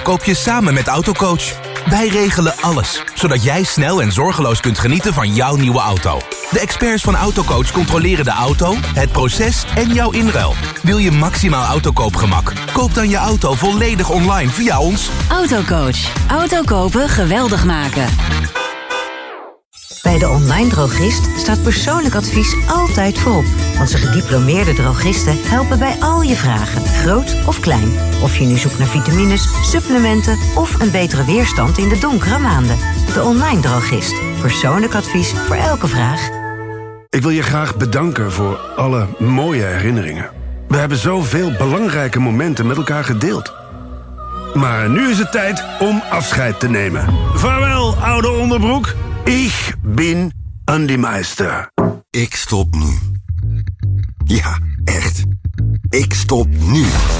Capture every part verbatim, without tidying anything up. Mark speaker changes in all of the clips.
Speaker 1: koop je samen met Autocoach. Wij regelen alles, zodat jij snel en zorgeloos kunt genieten van jouw nieuwe auto. De experts van Autocoach controleren de auto, het proces en jouw inruil. Wil je maximaal autokoopgemak? Koop dan je auto volledig online via ons.
Speaker 2: Autocoach. Auto kopen geweldig maken.
Speaker 3: Bij de online drogist staat persoonlijk advies altijd voorop. Onze gediplomeerde drogisten helpen bij al je vragen, groot of klein. Of je nu zoekt naar vitamines, supplementen of een betere weerstand in de donkere maanden. De online drogist. Persoonlijk advies voor elke vraag.
Speaker 4: Ik wil je graag bedanken voor alle mooie herinneringen. We hebben zoveel belangrijke momenten met elkaar gedeeld. Maar nu is het tijd om afscheid te nemen. Vaarwel, oude onderbroek. Ik ben Andy Meister.
Speaker 5: Ik stop nu. Ja, echt. Ik stop nu.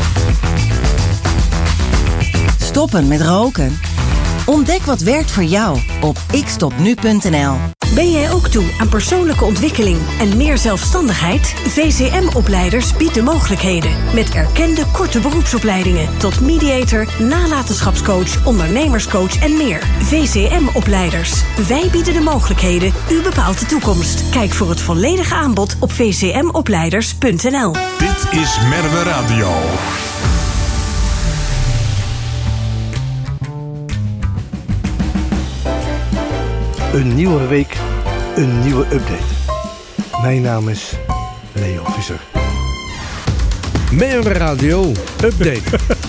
Speaker 6: Stoppen met roken? Ontdek wat werkt voor jou op ik stop nu punt n l.
Speaker 7: Ben jij ook toe aan persoonlijke ontwikkeling en meer zelfstandigheid? V C M-opleiders bieden mogelijkheden. Met erkende korte beroepsopleidingen tot mediator, nalatenschapscoach, ondernemerscoach en meer. V C M-opleiders. Wij bieden de mogelijkheden. U bepaalt de toekomst. Kijk voor het volledige aanbod op v c m opleiders punt n l.
Speaker 8: Dit is Merwe Radio.
Speaker 9: Een nieuwe week, een nieuwe update. Mijn naam is Leo Visser.
Speaker 10: Merwe Radio Update.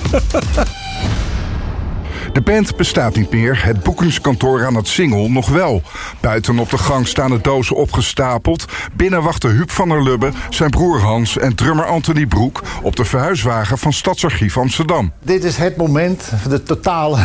Speaker 11: De band bestaat niet meer, het boekingskantoor aan het Singel nog wel. Buiten op de gang staan de dozen opgestapeld. Binnen wachten Huub van der Lubbe, zijn broer Hans en drummer Anthony Broek op de verhuiswagen van Stadsarchief Amsterdam.
Speaker 12: Dit is het moment, de totale...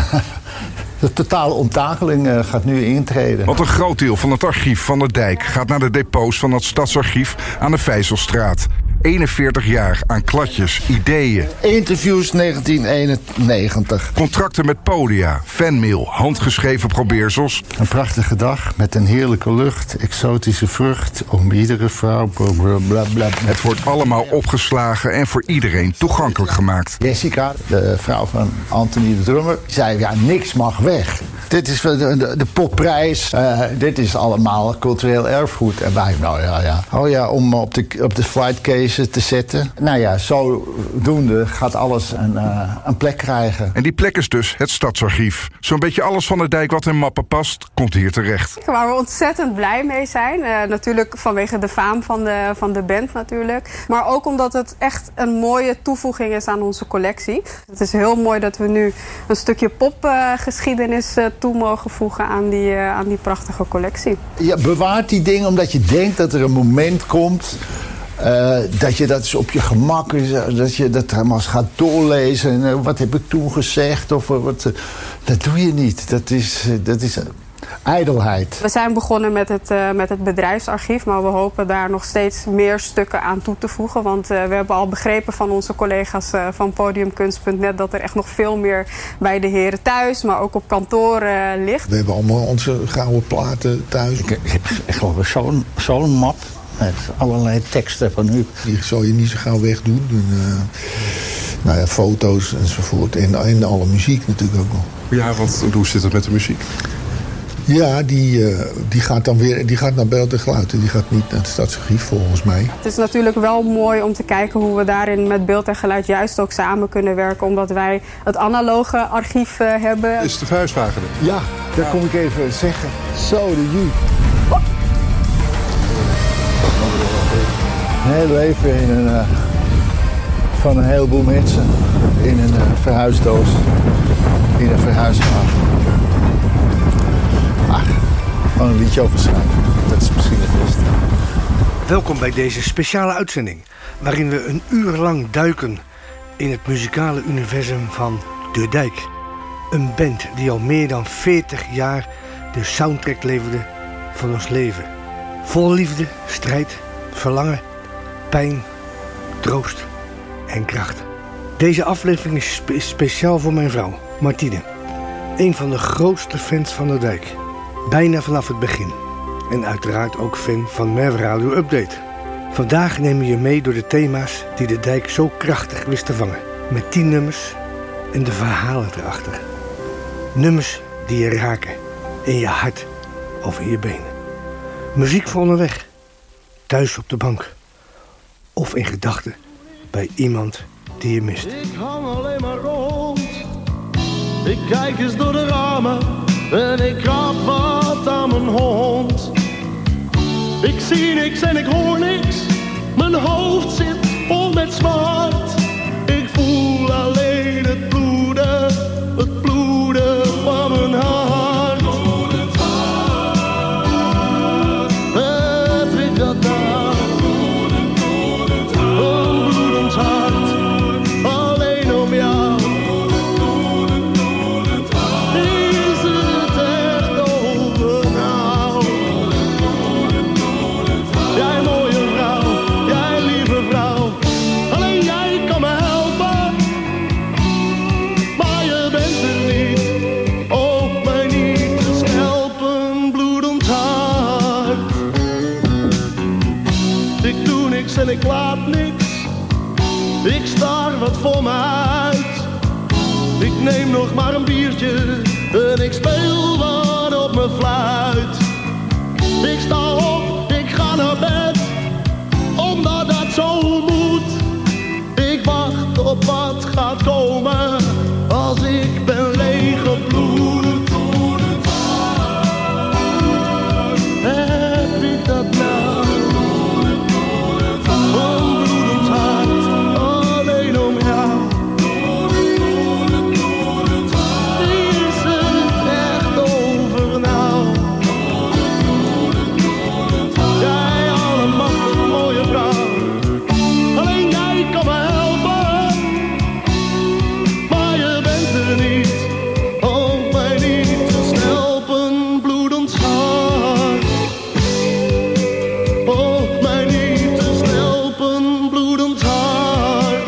Speaker 12: De totale onttakeling uh, gaat nu intreden.
Speaker 11: Want een groot deel van het archief van de Dijk gaat naar de depots van het Stadsarchief aan de Vijzelstraat. eenenveertig jaar aan kladjes, ideeën.
Speaker 12: Interviews negentien eenennegentig.
Speaker 11: Contracten met podia, fanmail, handgeschreven probeersels.
Speaker 12: Een prachtige dag met een heerlijke lucht, exotische vrucht, om iedere vrouw. Blablabla.
Speaker 11: Het wordt allemaal opgeslagen en voor iedereen toegankelijk gemaakt.
Speaker 12: Jessica, de vrouw van Anthony de drummer, zei ja, niks mag weg. Dit is de, de, de popprijs, uh, dit is allemaal cultureel erfgoed. En wij, nou ja, ja. Oh ja, om op de, op de flightcase te zetten. Nou ja, zodoende gaat alles een, uh, een plek krijgen.
Speaker 11: En die plek is dus het Stadsarchief. Zo'n beetje alles van de Dijk wat in mappen past, komt hier terecht.
Speaker 13: Waar we ontzettend blij mee zijn. Uh, natuurlijk vanwege de faam van de, van de band natuurlijk. Maar ook omdat het echt een mooie toevoeging is aan onze collectie. Het is heel mooi dat we nu een stukje popgeschiedenis uh, toe mogen voegen aan die, uh, aan die prachtige collectie.
Speaker 12: Ja, bewaart die dingen omdat je denkt dat er een moment komt... Uh, dat je dat eens op je gemak is, dat je dat helemaal gaat doorlezen. En, uh, wat heb ik toen gezegd? Of, uh, wat, uh, dat doe je niet. Dat is, uh, dat is uh, ijdelheid.
Speaker 13: We zijn begonnen met het, uh, met het bedrijfsarchief, maar we hopen daar nog steeds meer stukken aan toe te voegen. Want uh, we hebben al begrepen van onze collega's uh, van podiumkunst punt net dat er echt nog veel meer bij de heren thuis, maar ook op kantoor uh, ligt.
Speaker 14: We hebben allemaal onze gouden platen thuis.
Speaker 15: Ik, ik heb echt wel zo'n zo'n map. Met allerlei teksten van u.
Speaker 14: Die zal je niet zo gauw wegdoen. En, uh, nou ja, foto's enzovoort. En, en alle muziek natuurlijk ook nog.
Speaker 16: Ja, want hoe zit het met de muziek?
Speaker 14: Ja, die, uh, die gaat dan weer die gaat naar Beeld en Geluid. Die gaat niet naar het Stadsarchief volgens mij.
Speaker 13: Het is natuurlijk wel mooi om te kijken hoe we daarin met Beeld en Geluid juist ook samen kunnen werken. Omdat wij het analoge archief uh, hebben.
Speaker 16: Is de verhuiswagen er?
Speaker 12: Ja, dat kom ik even zeggen. Zo, de ju. Een heel leven in een, uh, van een heleboel mensen in een uh, verhuisdoos, in een verhuiswagen. Ach, gewoon een liedje over schrijven, dat is misschien het beste.
Speaker 9: Welkom bij deze speciale uitzending, waarin we een uur lang duiken in het muzikale universum van De Dijk. Een band die al meer dan veertig jaar de soundtrack leverde van ons leven. Vol liefde, strijd, verlangen, pijn, troost en kracht. Deze aflevering is spe- speciaal voor mijn vrouw, Martine. Een van de grootste fans van De Dijk. Bijna vanaf het begin. En uiteraard ook fan van Merwe Radio Update. Vandaag nemen we je mee door de thema's die De Dijk zo krachtig wist te vangen. Met tien nummers, en de verhalen erachter. Nummers die je raken in je hart of in je benen. Muziek voor onderweg, thuis op de bank of in gedachten bij iemand die je mist.
Speaker 10: Ik hang alleen maar rond, ik kijk eens door de ramen en ik krap wat aan mijn hond. Ik zie niks en ik hoor niks, mijn hoofd zit vol met smart. Ik voel alleen het bloeden, het bloeden van mijn hart. Bloedend hart, heb ik dat nou? Bloedend, bloedend hart, een bloedend hart, alleen om jou. Bloedend, bloedend hart, is het echt over nou? Bloedend, bloedend hart, jij mooie vrouw, jij lieve vrouw, alleen jij kan me helpen, maar je bent er niet, ook mij niet te helpen, bloedend hart. Ik doe niks en ik laat niks, ik staar wat voor me uit. Ik neem nog maar een biertje en ik speel wat op mijn fluit. Ik sta op, ik ga naar bed, omdat dat zo moet. Ik wacht op wat gaat komen, als ik ben leeggebloed. Heb ik dat nou? Een bloedend hart, alleen om jou. Is het echt over nou? Jij allemachtig mooie vrouw, alleen jij kan me helpen, maar je bent er niet, ook mij niet te helpen, bloedend hart. Ook mij niet te helpen, bloedend hart.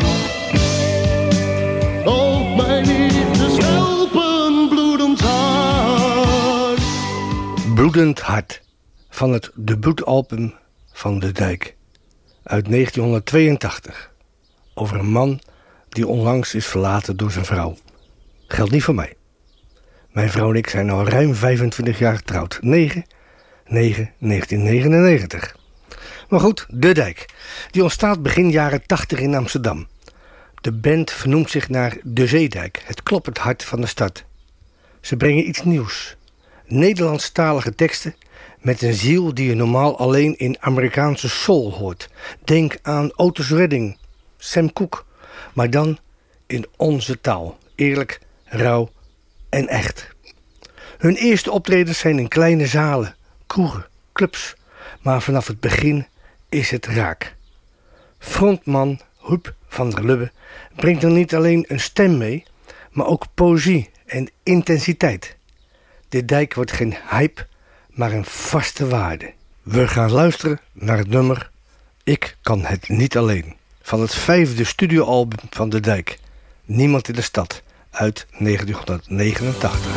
Speaker 10: Ook mij niet te helpen, bloedend hart.
Speaker 9: Bloedend hart van het debuutalbum van De Dijk uit negentienhonderdtweeëntachtig. Over een man die onlangs is verlaten door zijn vrouw. Geldt niet voor mij. Mijn vrouw en ik zijn al ruim vijfentwintig jaar getrouwd. negen negen negentien negenennegentig. Maar goed, De Dijk. Die ontstaat begin jaren tachtig in Amsterdam. De band vernoemt zich naar De Zeedijk, het kloppend hart van de stad. Ze brengen iets nieuws. Nederlandstalige teksten met een ziel die je normaal alleen in Amerikaanse soul hoort. Denk aan Otis Redding, Sam Cooke, maar dan in onze taal. Eerlijk, rauw en echt. Hun eerste optredens zijn in kleine zalen, kroegen, clubs, maar vanaf het begin is het raak. Frontman Huub van der Lubbe brengt er niet alleen een stem mee, maar ook poëzie en intensiteit. De Dijk wordt geen hype, maar een vaste waarde. We gaan luisteren naar het nummer Ik kan het niet alleen, van het vijfde studioalbum van De Dijk, Niemand in de stad, uit negentienhonderdnegenentachtig.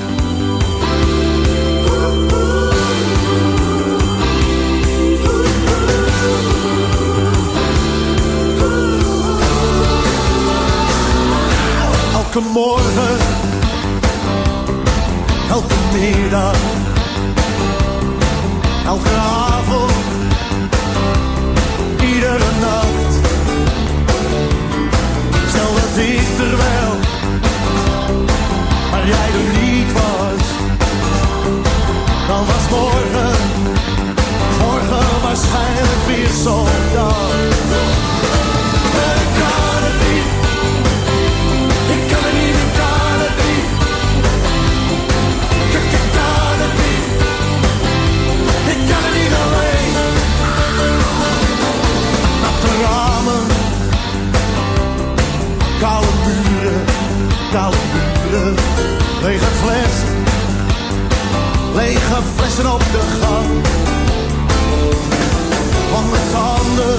Speaker 10: Elke morgen, elke middag, elke avond, iedere nacht. Stel dat ik er wel, maar jij er niet was, dan was morgen, morgen waarschijnlijk weer zo'n dag. Ik kan het niet, ik kan het niet, ik kan het niet. Ik, ik kan het niet, ik kan het niet alleen. Natte ramen, koude muren, koude muren, lege flessen, lege flessen op de gang. Lange tanden,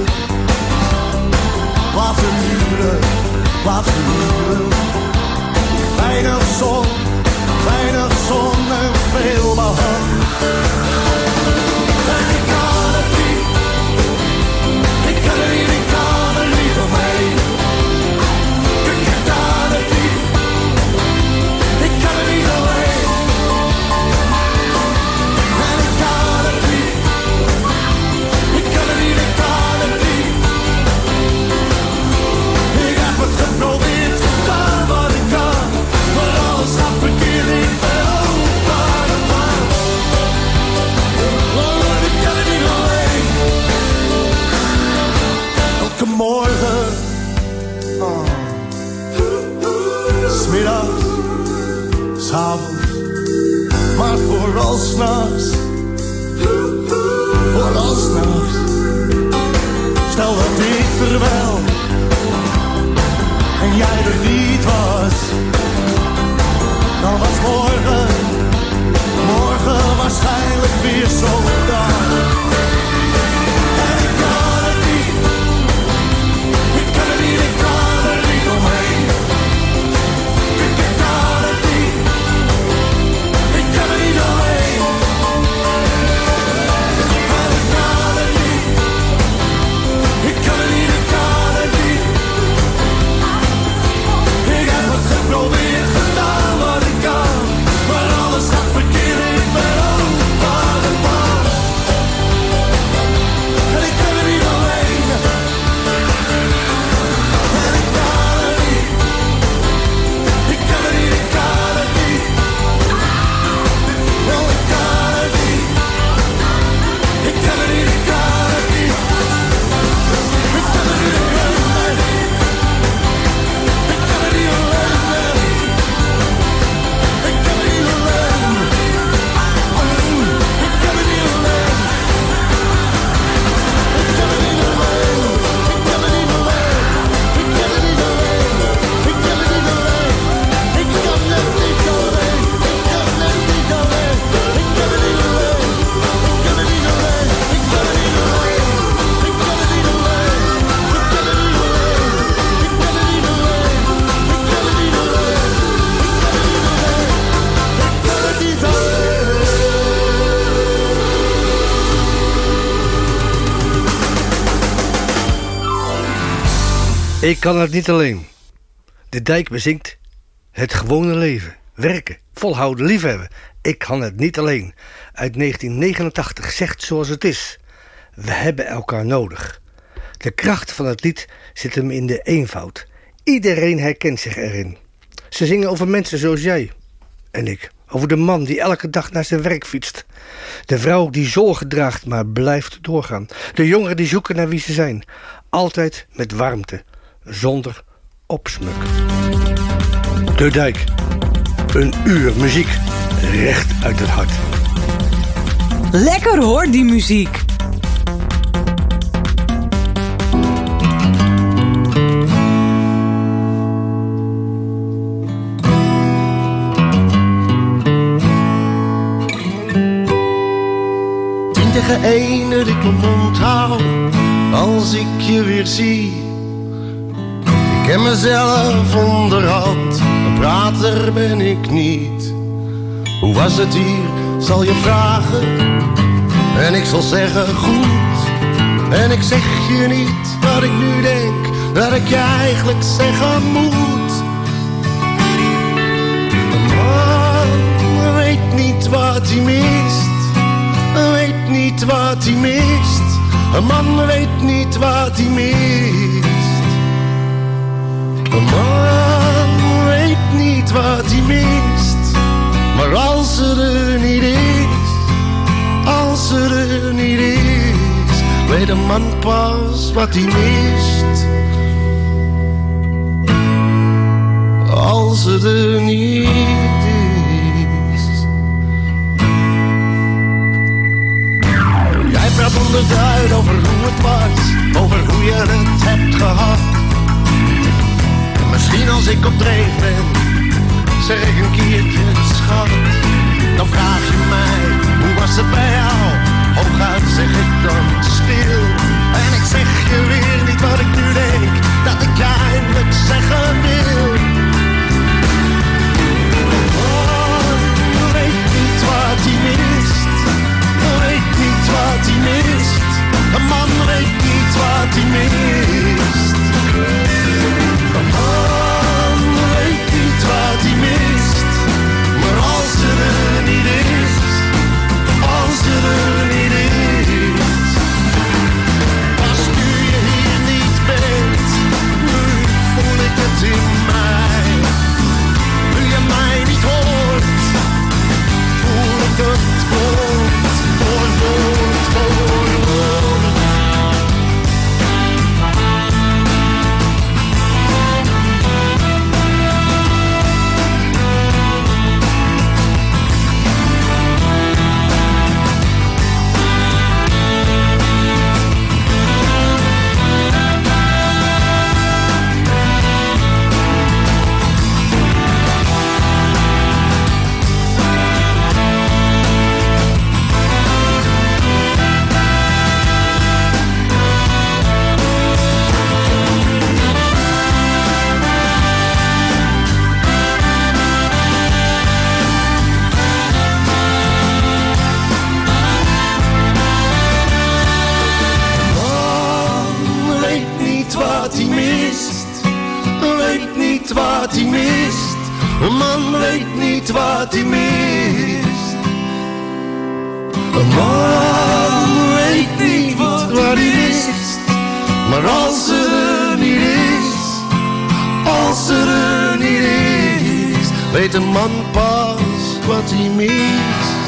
Speaker 10: laten huren, laten huren. Weinig zon, weinig zon en veel behang. En ik kan het niet, ik kan het niet, ik kan er niet omheen. Ik kan het niet, s'avonds, maar vooral s'nachts. Vooral s'nachts. Stel dat ik er wel en jij er niet was, dan was morgen, morgen waarschijnlijk weer zo'n dag. En ik kan het niet, ik kan het niet, ik kan er niet omheen. Ik, ik kan het niet, ik kan er niet omheen. En ik kan het niet, ik kan het niet, ik kan het niet. Ik heb het geprobeerd, gedaan wat ik kan, maar alles gaat verkeerd, ik ben ook maar een man. En ik kan er niet alleen. En ik kan het niet, ik kan het niet, ik kan het niet. Oh, ik kan het niet, ik kan het niet, ik kan het niet. Ik kan het niet alleen. Ik kan het niet alleen. Ik kan het niet alleen. Ik kan het niet alleen. Ik kan het niet alleen. Ik kan het niet alleen. Ik kan het niet alleen. Ik kan het niet alleen. Ik kan het niet alleen. Ik kan het niet alleen. Ik kan het niet alleen. Ik kan het niet alleen. Ik kan het niet alleen. Ik kan het niet alleen. Ik kan het niet alleen. Ik kan het niet alleen. Ik kan het niet alleen. Ik kan het niet alleen.
Speaker 9: Ik kan het niet alleen. De Dijk bezingt het gewone leven. Werken, volhouden, liefhebben. Ik kan het niet alleen. Uit negentien negenentachtig zegt zoals het is. We hebben elkaar nodig. De kracht van het lied zit hem in de eenvoud. Iedereen herkent zich erin. Ze zingen over mensen zoals jij en ik. Over de man die elke dag naar zijn werk fietst. De vrouw die zorgen draagt maar blijft doorgaan. De jongeren die zoeken naar wie ze zijn. Altijd met warmte, zonder opsmuk. De Dijk. Een uur muziek recht uit het hart.
Speaker 17: Lekker hoor, die muziek.
Speaker 10: Tien tegen één dat ik mijn mond hou als ik je weer zie. Ik ken mezelf onderhand, een prater ben ik niet. Hoe was het hier, zal je vragen, en ik zal zeggen goed. En ik zeg je niet wat ik nu denk, dat ik je eigenlijk zeggen moet. Een man weet niet wat hij mist, weet niet wat hij mist. Een man weet niet wat hij mist. Een man weet niet wat hij mist, maar als ze er niet is, als ze er niet is, weet een man pas wat hij mist. Als ze er niet is. Jij praat onderduid over hoe het was, over hoe je het hebt gehad. Misschien als ik op dreef ben, zeg ik een keertje schat. Dan vraag je mij, hoe was het bij jou? Hooguit zeg ik dan stil. En ik zeg je weer niet wat ik nu denk, dat ik je eindelijk zeggen wil. Oh, weet niet wat hij mist, weet niet wat hij mist. Een man weet niet wat hij mist. Een man weet niet wat hij mist, maar als ze er niet is, als ze er niet is. Als nu je hier niet bent, nu voel ik het in mij. man weet niet wat hij mist. Een man weet niet wat hij mist. Maar als er er niet is, als er er niet is, weet een man pas wat hij mist.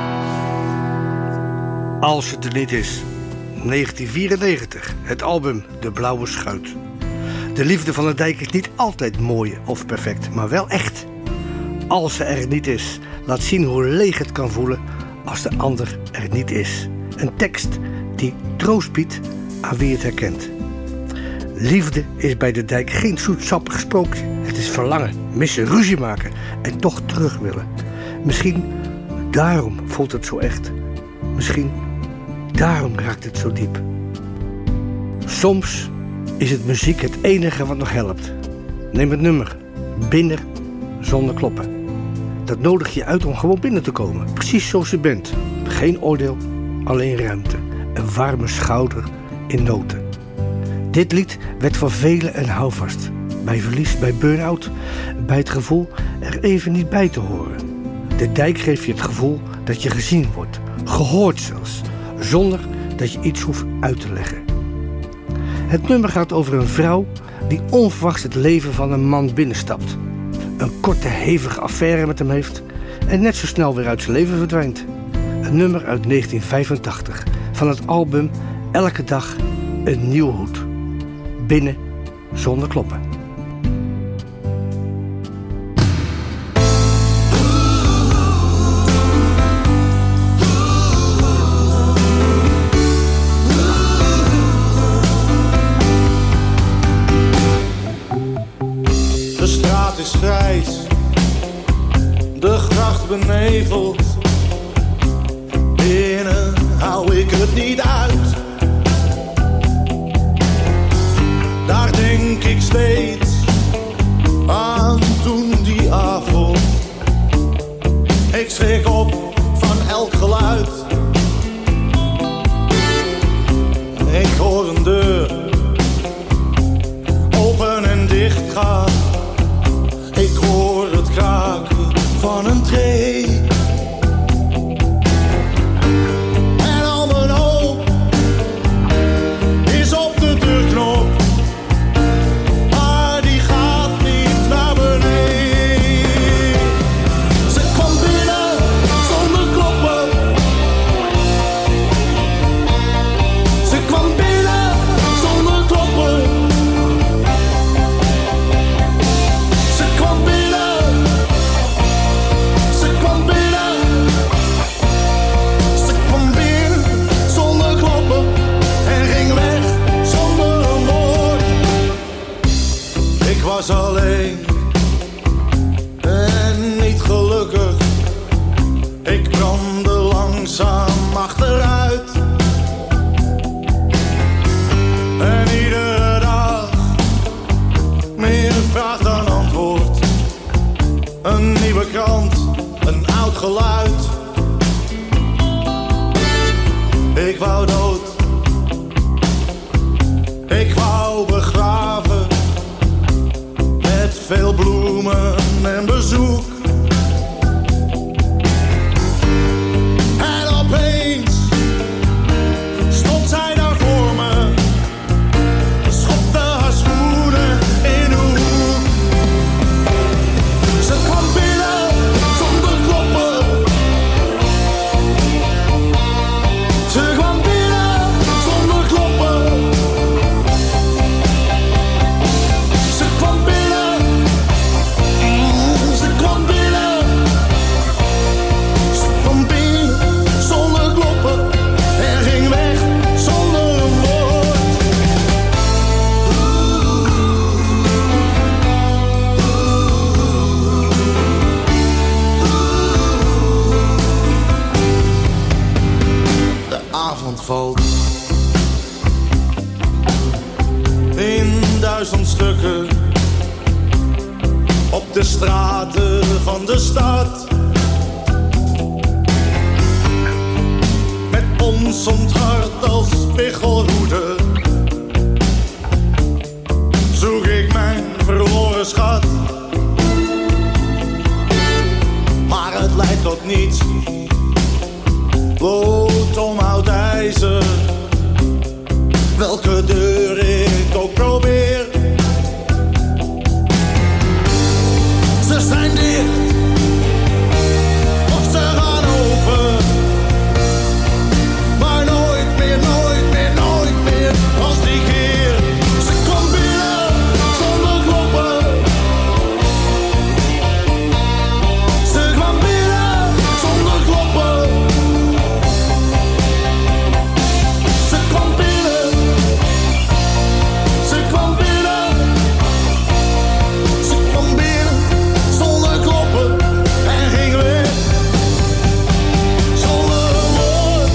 Speaker 9: Als het er niet is. negentien vierennegentig, het album De Blauwe Schuit. De liefde van de dijk is niet altijd mooi of perfect, maar wel echt. Als ze er niet is, laat zien hoe leeg het kan voelen als de ander er niet is. Een tekst die troost biedt aan wie het herkent. Liefde is bij de dijk geen zoetsappig sprookje. Het is verlangen, missen, ruzie maken en toch terug willen. Misschien daarom voelt het zo echt. Misschien daarom raakt het zo diep. Soms is het muziek het enige wat nog helpt. Neem het nummer Binnen zonder kloppen. Dat nodigt je uit om gewoon binnen te komen. Precies zoals je bent. Geen oordeel, alleen ruimte. Een warme schouder in noten. Dit lied werd voor velen een houvast. Bij verlies, bij burn-out, bij het gevoel er even niet bij te horen. De dijk geeft je het gevoel dat je gezien wordt. Gehoord zelfs. Zonder dat je iets hoeft uit te leggen. Het nummer gaat over een vrouw die onverwachts het leven van een man binnenstapt. Een korte, hevige affaire met hem heeft en net zo snel weer uit zijn leven verdwijnt. Een nummer uit negentien vijfentachtig van het album Elke dag een nieuw hoed. Binnen zonder kloppen.
Speaker 10: De straat is grijs, de gracht beneveld. Binnen hou ik het niet uit. Daar denk ik steeds aan toen die avond. Ik schrik op van elk geluid. Ik hoor een deur open en dicht gaan. Ik hoor het kraken van een tree. En al mijn hoop is op de deurknop. Maar die gaat niet naar beneden. Ze kwam binnen zonder kloppen. Ze kwam binnen zonder kloppen. Ze kwam binnen. Ze kwam binnen. Ze kwam binnen zonder kloppen. En ging weg zonder een woord. Ik was alleen en niet gelukkig. Ik brandde langzaam achteruit. En iedere dag meer vraag dan antwoord. Een nieuwe krant, een oud geluid. Ik wou dood. Ik wou begraven. Met veel bloemen en bezoek. En opeens stond zij daar voor me. Schopte haar schoenen in de hoek. Ze kwam binnen zonder kloppen. Ze kwam binnen zonder kloppen. Ze kwam binnen. Ze kwam binnen. Ze kwam binnen zonder kloppen. En ging weg zonder een woord. De avond valt in duizend stukken op de straten van de stad. Met ons onthart als spiegelhoede zoek ik mijn verloren schat.
Speaker 18: tot niets. Bloot om oud ijzer. Welke deur ik ook probeer. Ze zijn dicht. Of ze gaan open. Maar nooit meer, nooit meer, nooit meer. Als die keer. Ze kwam binnen zonder kloppen. Ze kwam binnen zonder kloppen. Ze kwam binnen. Ze kwam binnen. Ze kwam binnen zonder kloppen. En ging weg. Zonder een woord.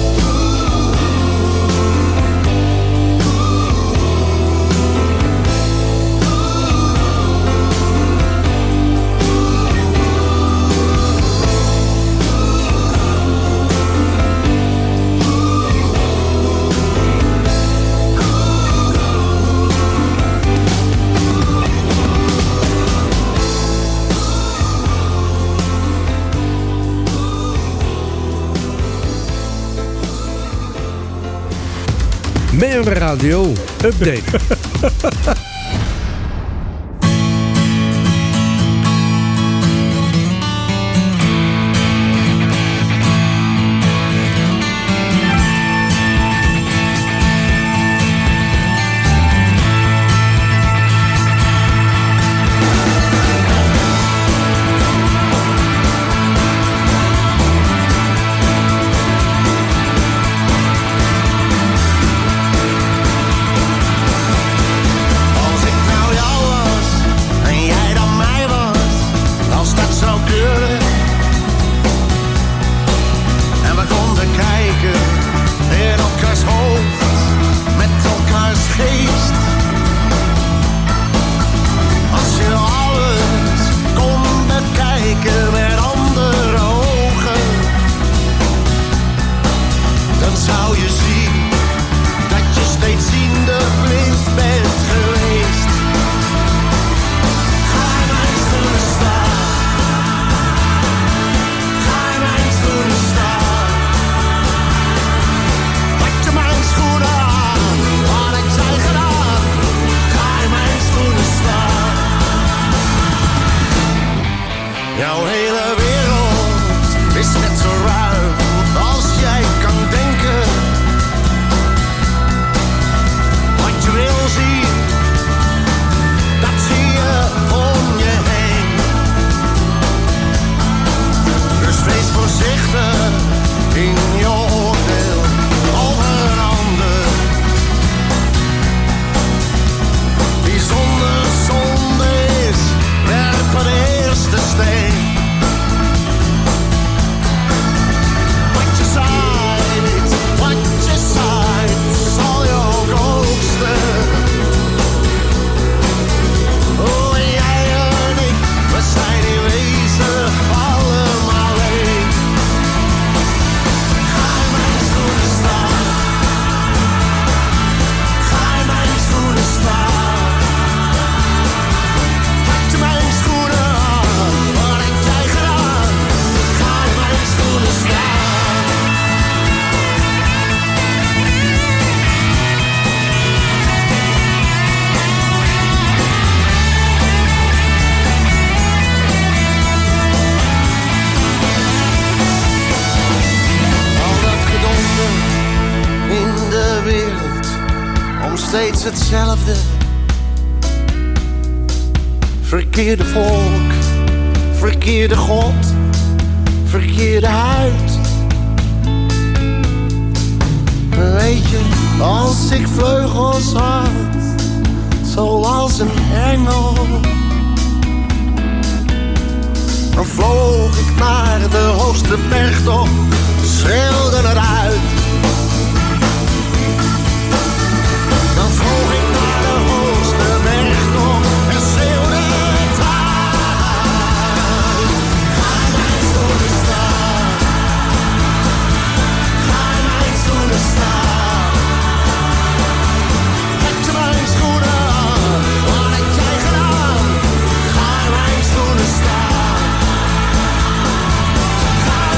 Speaker 9: Meer Radio Update.
Speaker 18: Jouw hele wereld is net zo ruim als jij kan denken. Wat je wil zien, dat zie je om je heen. Dus wees voorzichtig in je oordeel over een ander. Die zonder zonde is, werpen de eerste steen.
Speaker 19: Steeds hetzelfde. Verkeerde volk, verkeerde God, verkeerde huid. Weet je, als ik vleugels had, zoals een engel, dan vloog ik naar de hoogste bergtop, schreeuwde eruit. Dan vloog ik naar de hoogste bergtop en schreeuwde het uit. Ga mij zoenen staan. Ga mij zoenen staan. Heb je mijn schoenen aan? Wat heb jij gedaan? Ga mij zoenen staan. Ga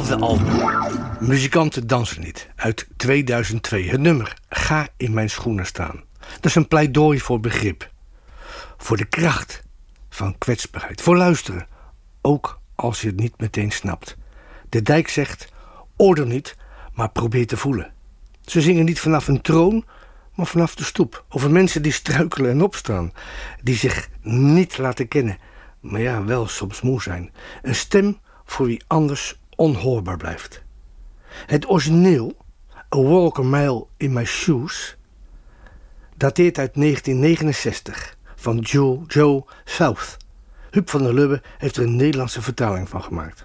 Speaker 9: twaalfde album. Muzikanten dansen niet, uit tweeduizend twee. Het nummer Ga in mijn schoenen staan. Dat is een pleidooi voor begrip. Voor de kracht van kwetsbaarheid. Voor luisteren, ook als je het niet meteen snapt. De Dijk zegt, oordeel niet, maar probeer te voelen. Ze zingen niet vanaf een troon, maar vanaf de stoep. Over mensen die struikelen en opstaan. Die zich niet laten kennen, maar ja, wel soms moe zijn. Een stem voor wie anders onhoorbaar blijft. Het origineel, A Walk a Mile in My Shoes, dateert uit negentien negenenzestig van Joe, Joe South. Huub van der Lubbe heeft er een Nederlandse vertaling van gemaakt.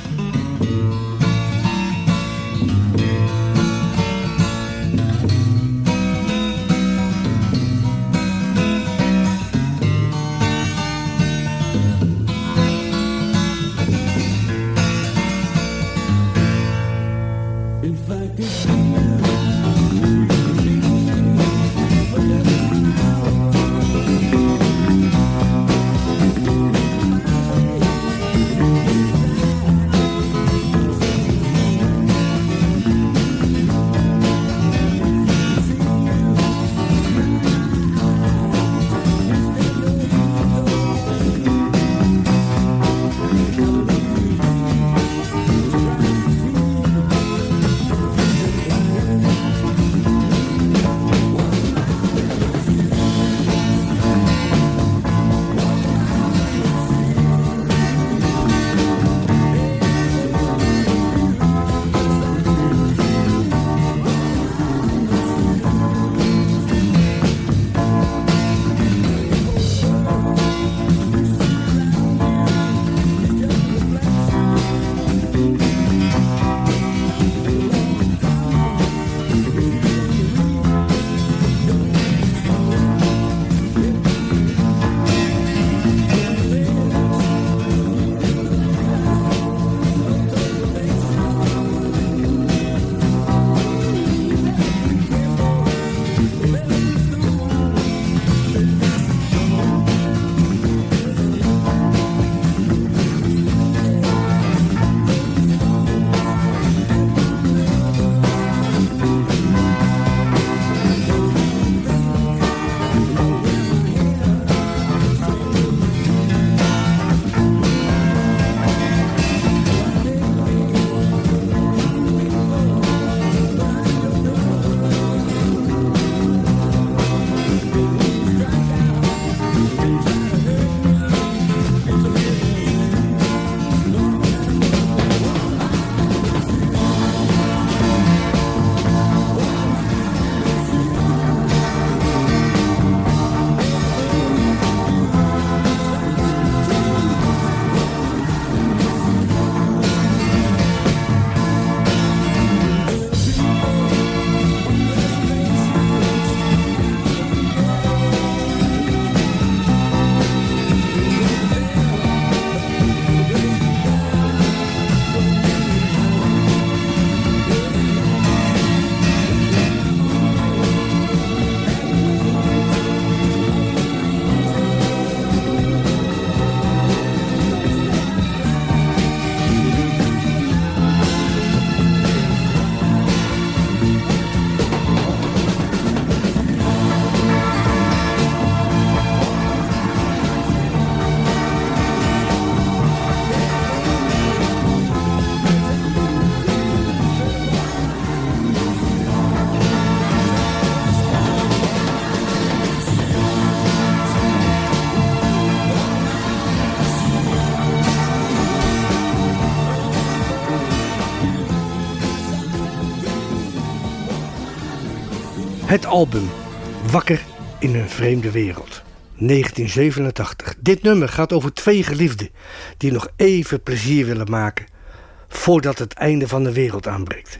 Speaker 9: Het album Wakker in een vreemde wereld, negentien zevenentachtig. Dit nummer gaat over twee geliefden die nog even plezier willen maken voordat het einde van de wereld aanbreekt.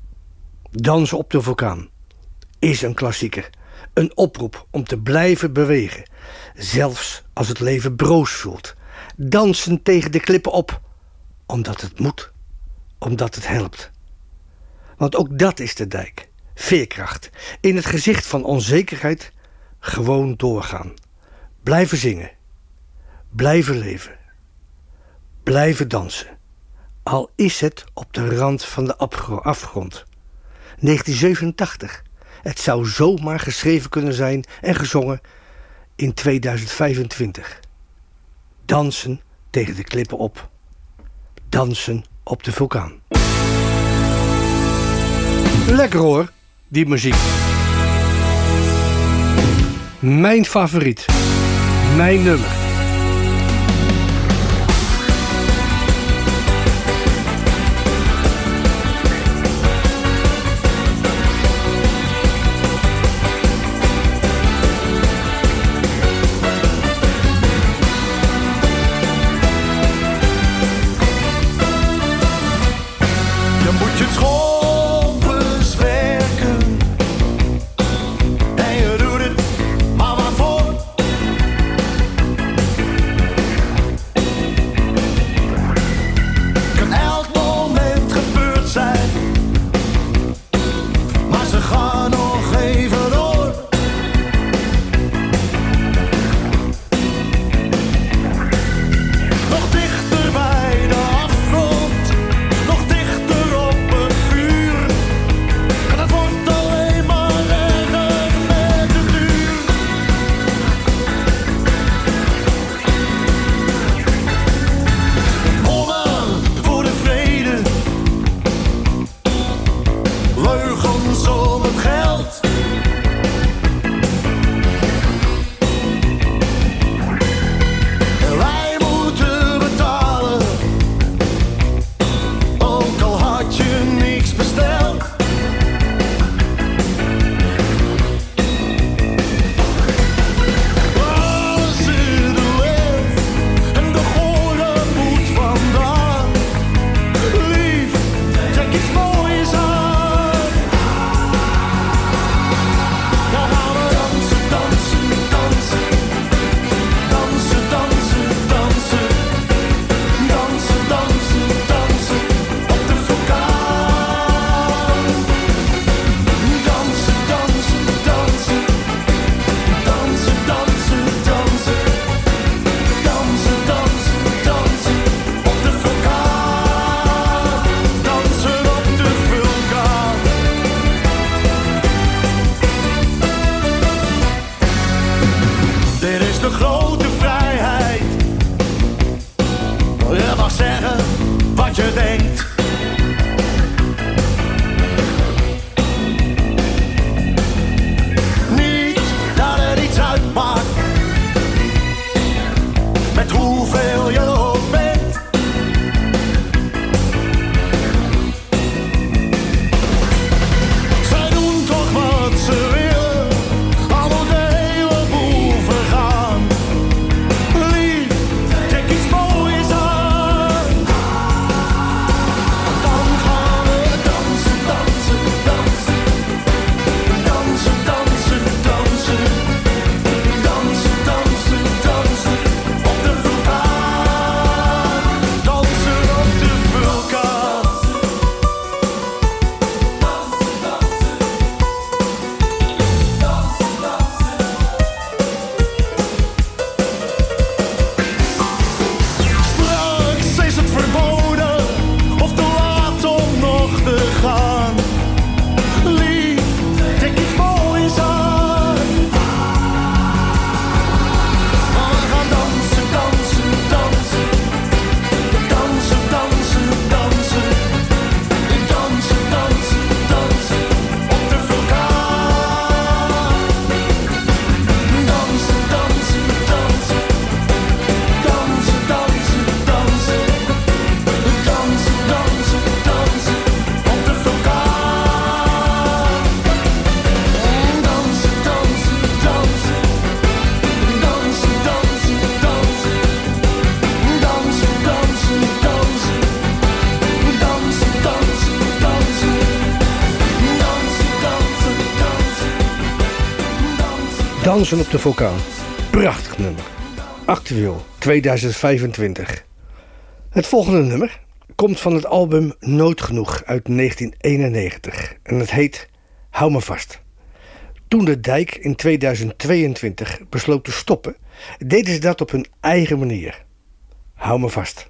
Speaker 9: Dansen op de vulkaan is een klassieker. Een oproep om te blijven bewegen, zelfs als het leven broos voelt. Dansen tegen de klippen op, omdat het moet, omdat het helpt. Want ook dat is de Dijk. Veerkracht. In het gezicht van onzekerheid gewoon doorgaan. Blijven zingen. Blijven leven. Blijven dansen. Al is het op de rand van de afgrond. negentien zevenentachtig. Het zou zomaar geschreven kunnen zijn en gezongen in tweeduizend vijfentwintig. Dansen tegen de klippen op. Dansen op de vulkaan. Lekker hoor, die muziek. Mijn favoriet. Mijn nummer. Dansen op de vulkaan. Prachtig nummer. Actueel, tweeduizend vijfentwintig. Het volgende nummer komt van het album Nooit Genoeg uit negentien eenennegentig. En het heet Hou me vast. Toen de Dijk in tweeduizend tweeëntwintig besloot te stoppen, deden ze dat op hun eigen manier. Hou me vast.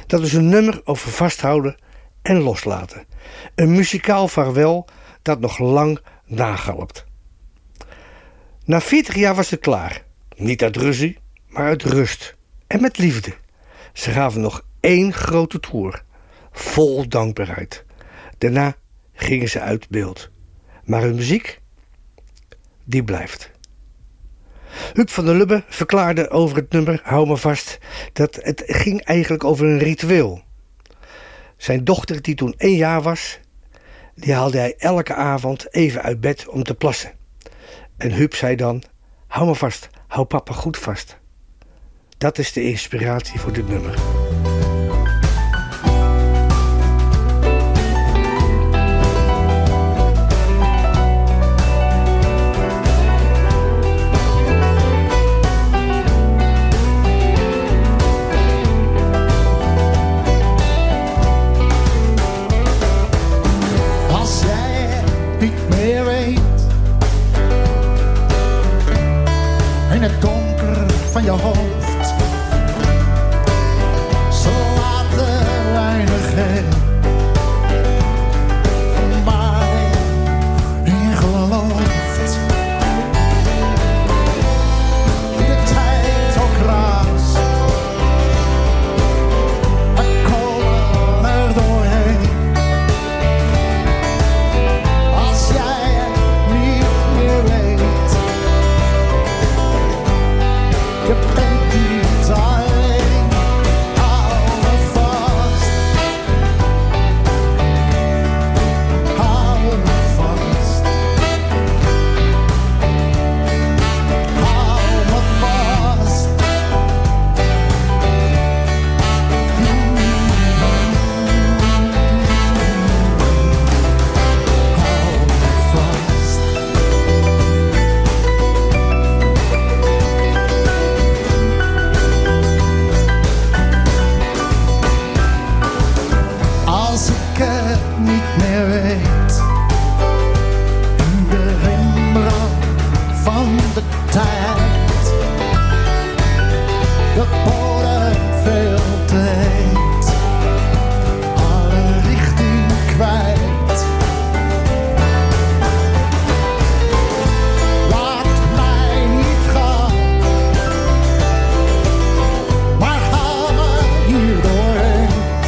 Speaker 9: Dat is een nummer over vasthouden en loslaten. Een muzikaal vaarwel dat nog lang nagalpt. Na veertig jaar was het klaar. Niet uit ruzie, maar uit rust. En met liefde. Ze gaven nog één grote tour. Vol dankbaarheid. Daarna gingen ze uit beeld. Maar hun muziek, die blijft. Huub van der Lubbe verklaarde over het nummer Hou me vast dat het ging eigenlijk over een ritueel. Zijn dochter, die toen één jaar was, die haalde hij elke avond even uit bed om te plassen. En Huub zei dan: hou me vast, hou papa goed vast. Dat is de inspiratie voor dit nummer.
Speaker 19: Het donker van je hoofd, zo laat er weinig heen. Van mij in gelooft. De tijd ook raast, we komen er doorheen. Als jij het niet meer weet, je bent niet alleen, hou me vast, hou me vast, hou me vast. Als ik het niet meer weet, in de Rembrandt van de tijd, de bodem veel te heet, alle richting kwijt. Laat mij niet gaan, maar haal me hier doorheen.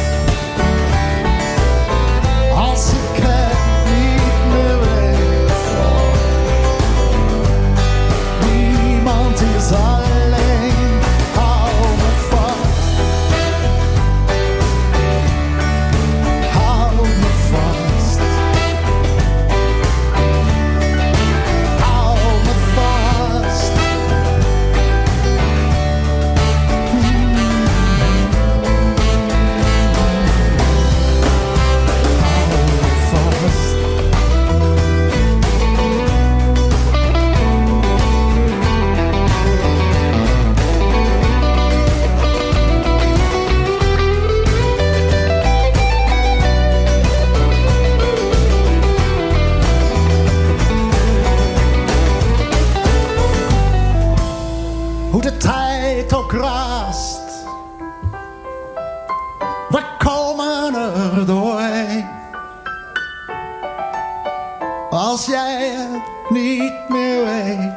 Speaker 19: Als ik het niet meer weet, niemand is alleen, hou me vast, hou me vast, hou me vast. Hoe de tijd ook raast, we komen er doorheen. Als jij het niet meer weet,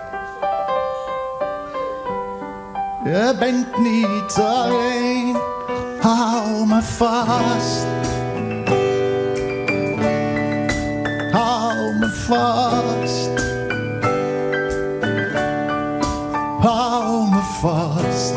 Speaker 19: je bent niet alleen, hou me vast, hou me vast, hou me vast.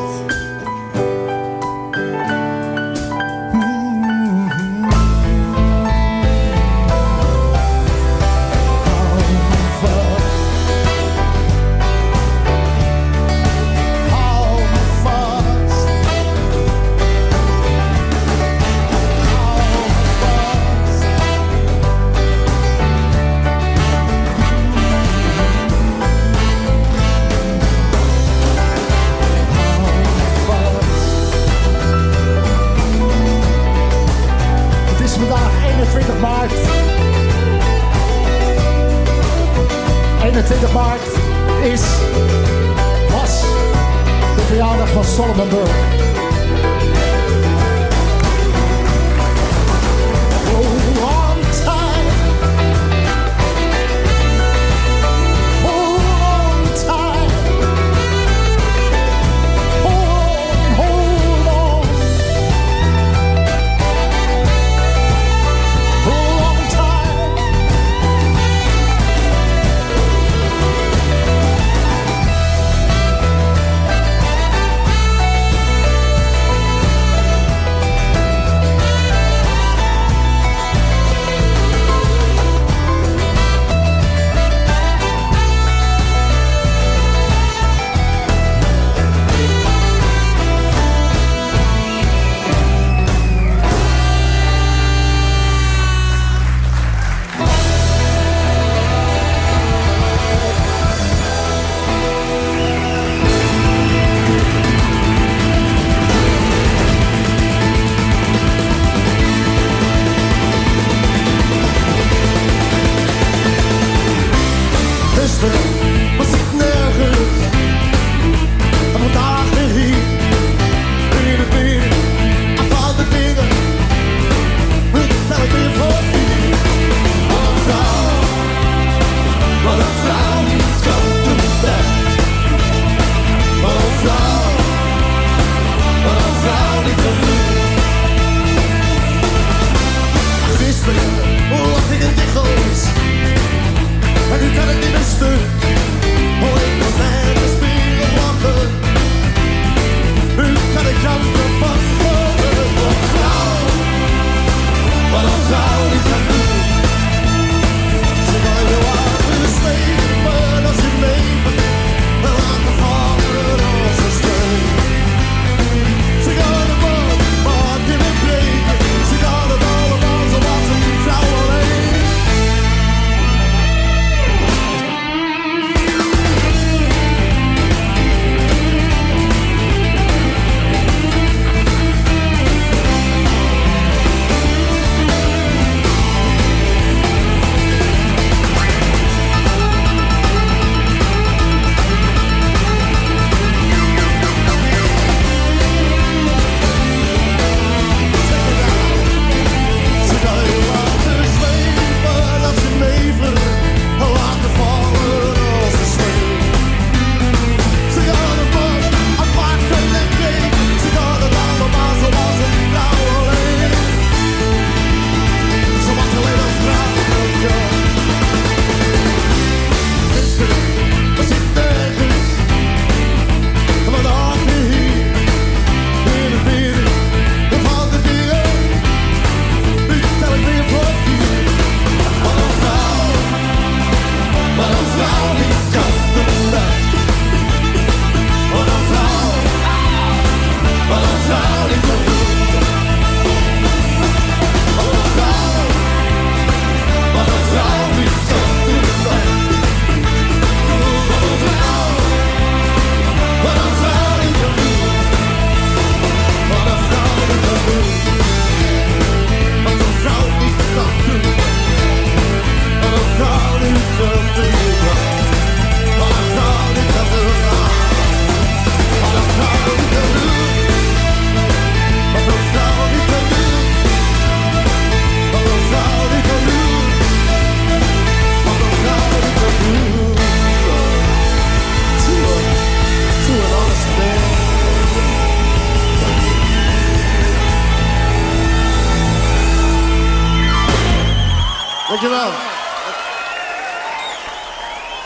Speaker 19: eenentwintig maart. eenentwintig maart is, was de verjaardag van Solomon Burke.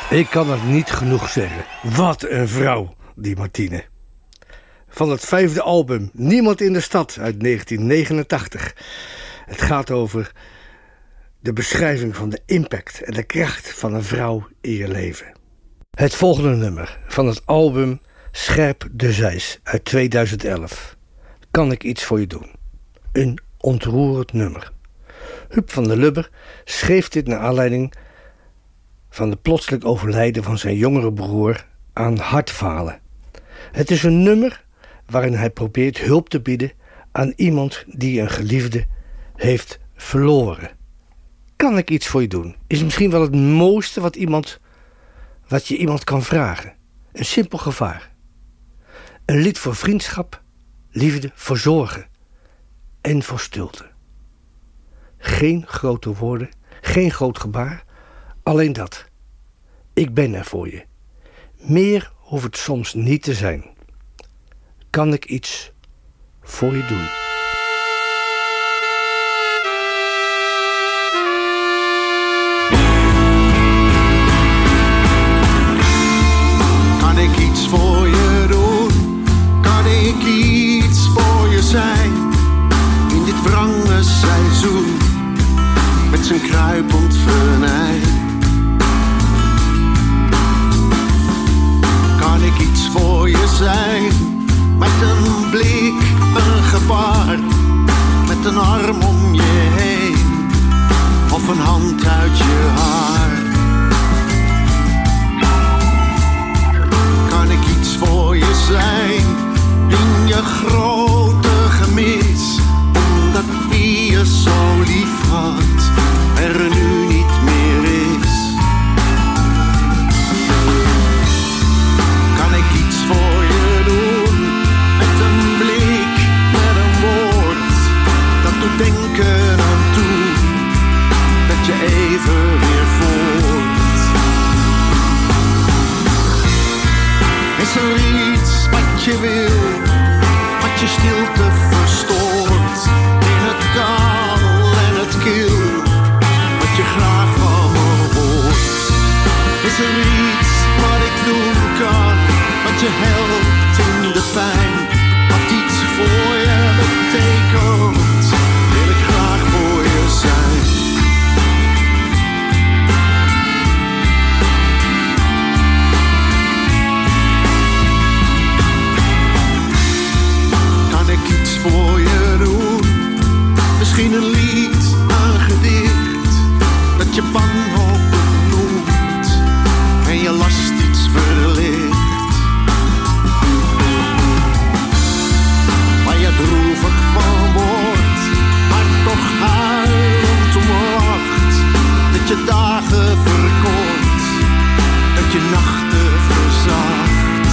Speaker 9: Ik kan het niet genoeg zeggen. Wat een vrouw, die Martine. Van het vijfde album Niemand in de Stad uit negentien negenentachtig. Het gaat over de beschrijving van de impact en de kracht van een vrouw in je leven. Het volgende nummer van het album Scherp de Zeis uit tweeduizend elf. Kan ik iets voor je doen? Een ontroerend nummer. Huub van der Lubbe schreef dit naar aanleiding van de plotseling overlijden van zijn jongere broer aan hartfalen. Het is een nummer waarin hij probeert hulp te bieden aan iemand die een geliefde heeft verloren. Kan ik iets voor je doen? Is misschien wel het mooiste wat, iemand, wat je iemand kan vragen. Een simpel gevaar. Een lied voor vriendschap, liefde, voor zorgen en voor stilte. Geen grote woorden, geen groot gebaar, alleen dat. Ik ben er voor je. Meer hoeft het soms niet te zijn. Kan ik iets voor je doen?
Speaker 19: Kan ik iets voor je doen? Kan ik iets voor je zijn? In dit wrange seizoen, met zijn kruipend venijn. Kan ik iets voor je zijn? Met een blik, een gebaar, met een arm om je heen, of een hand uit je haar. Kan ik iets voor je zijn, in je grote gemis, omdat wie je zo lief had, er nu niet meer is. Kan ik iets voor je doen, met een blik, met een woord, dat doet denken aan toen, dat je even weer voort. Is er iets wat je wil, wat je stilte verstoort, in het kaal en het kil, wat je graag van me hoort? Is er iets wat ik doen kan, wat je helpt in de pijn, wat iets voor je betekent, wil ik graag voor je zijn. Kan ik iets voor je doen? Misschien een lied, een gedicht, dat je wanhoop benoemt en je last iets verlicht. Waar je droevig van wordt, maar toch huilend om wacht. Dat je dagen verkort, dat je nachten verzacht.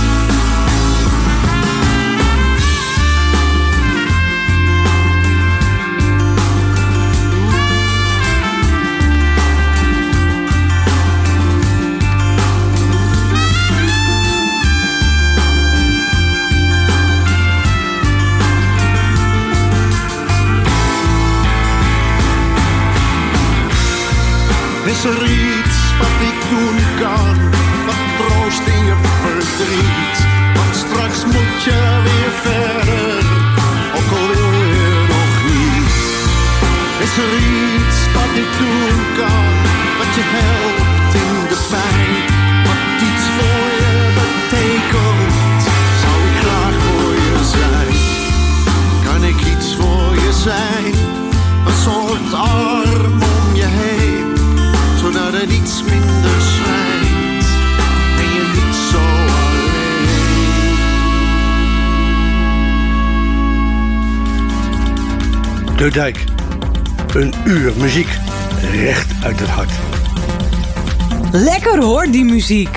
Speaker 19: Is er iets wat ik doen kan, wat troost in je verdriet? Want straks moet je weer verder, ook al wil je nog niet. Is er iets wat ik doen kan, wat je helpt in de pijn, wat iets voor je betekent, zou ik graag voor je zijn. Kan ik iets voor je zijn, een soort arm om je heen, zodat het iets minder schrijnt en je niet zo alleen.
Speaker 9: De Dijk. Een uur muziek. Recht uit het hart.
Speaker 17: Lekker hoor, die muziek.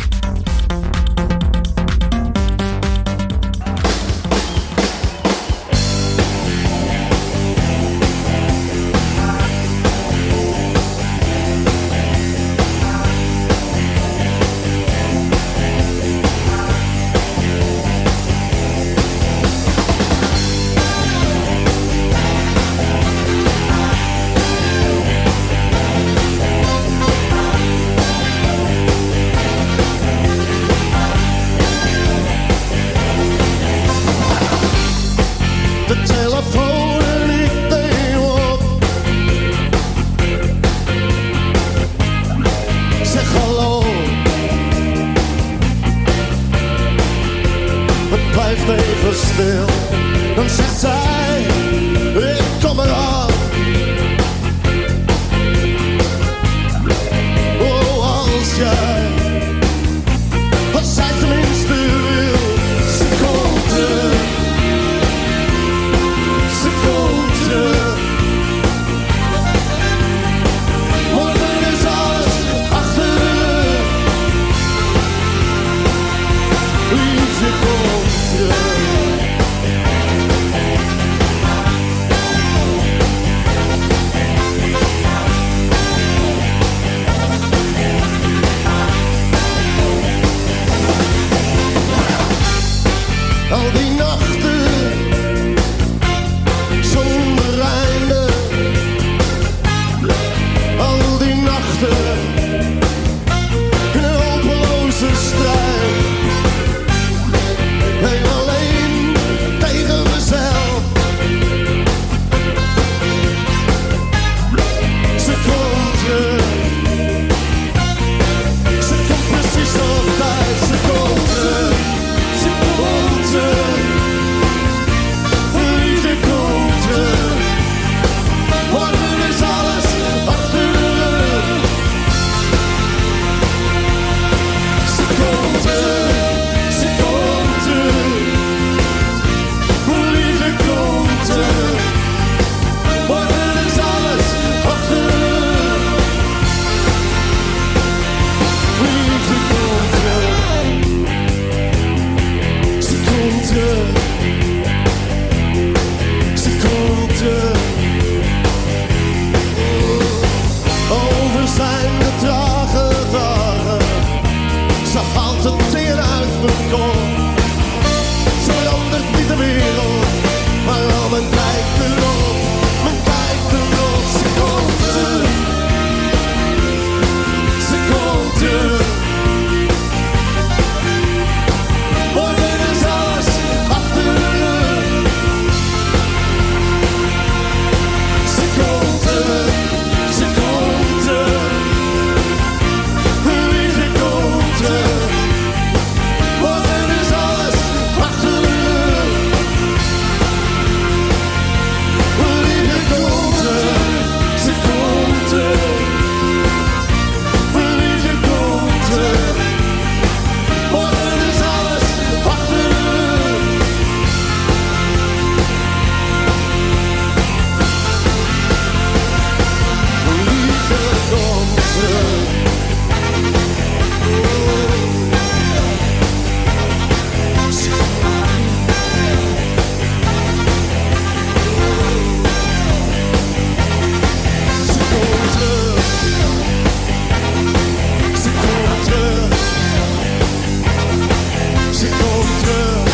Speaker 10: blijft even stil. Dan zegt zij, ik kom eraan. Oh, als jij, als zij tenminste wil. Ze komt terug, ze komt terug. Morgen is alles achter de rug. Liefde komt terug. Al die nachten zonder einde, al die nachten in een hopeloze strijd. En alleen tegen mezelf. Ze komt terug, ze komt precies op tijd. Ze komt terug, ze komt terug. Liefde komt terug. Morgen is alles achter de rug. Ze komt terug, ze komt terug. Liefde komt terug. Morgen is alles achter de rug. Liefde komt terug. Ze komt terug. Ze komt terug. Over zijn de trage dagen. Ze haalt het teer uit mijn kop. Ze verandert niet de wereld, maar al mijn kijk erop, mijn kijk erop. Ze komt terug, ze komt terug. Morgen is alles achter de rug. Ze komt terug, ze komt terug. Liefde komt terug. Morgen is alles achter de rug. Liefde komt terug, ze komt terug. Liefde komt terug. Morgen is alles achter de rug. Liefde komt terug. Ze komt terug. Ze komt terug. Ze komt terug.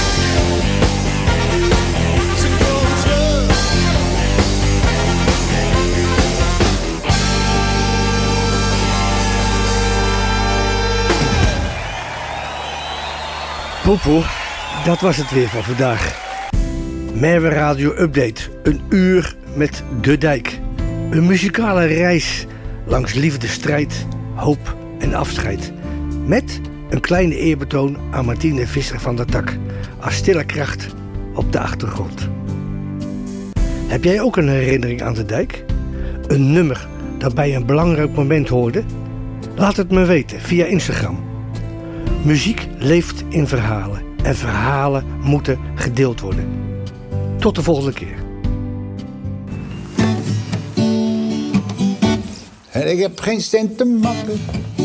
Speaker 10: Ze komt terug.
Speaker 9: Poepoe, dat was het weer van vandaag. Merwe Radio Update. Een uur met De Dijk. Een muzikale reis langs liefde, strijd, hoop en afscheid. Met een kleine eerbetoon aan Martine Visser van der Tak. Als stille kracht op de achtergrond. Heb jij ook een herinnering aan De Dijk? Een nummer dat bij een belangrijk moment hoorde? Laat het me weten via Instagram. Muziek leeft in verhalen. En verhalen moeten gedeeld worden. Tot de volgende keer.
Speaker 12: En ik heb geen cent te makken.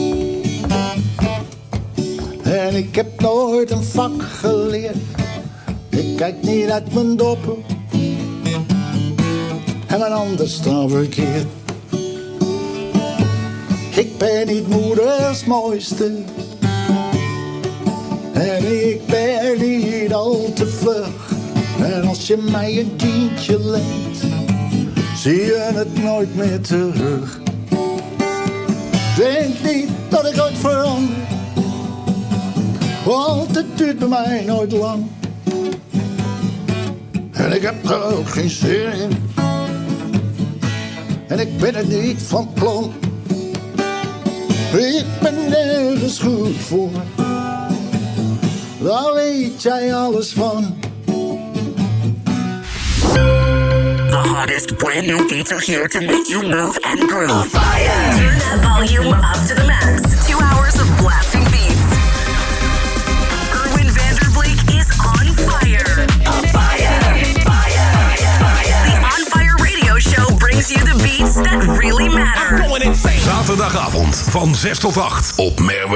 Speaker 12: En ik heb nooit een vak geleerd. Ik kijk niet uit mijn doppen. En mijn handen staan verkeerd. Ik ben niet moeders mooiste. En ik ben niet al te vlug. En als je mij een tientje leent, zie je het nooit meer terug. Denk niet dat ik ooit verander, want het duurt bij mij nooit lang. En ik heb er ook geen zin in. En ik ben het niet van plan. Ik ben nergens goed voor.
Speaker 14: daar weet jij alles van.
Speaker 20: The hottest brand new beats are here to make you move and groove. On fire! Turn that volume up to the max. Two hours of blasting beats. Erwin Vanderbleek is on fire. On fire! Fire! Fire! The On Fire Radio Show brings you the beats that really matter.
Speaker 21: Zaterdagavond van zes tot acht op Merwe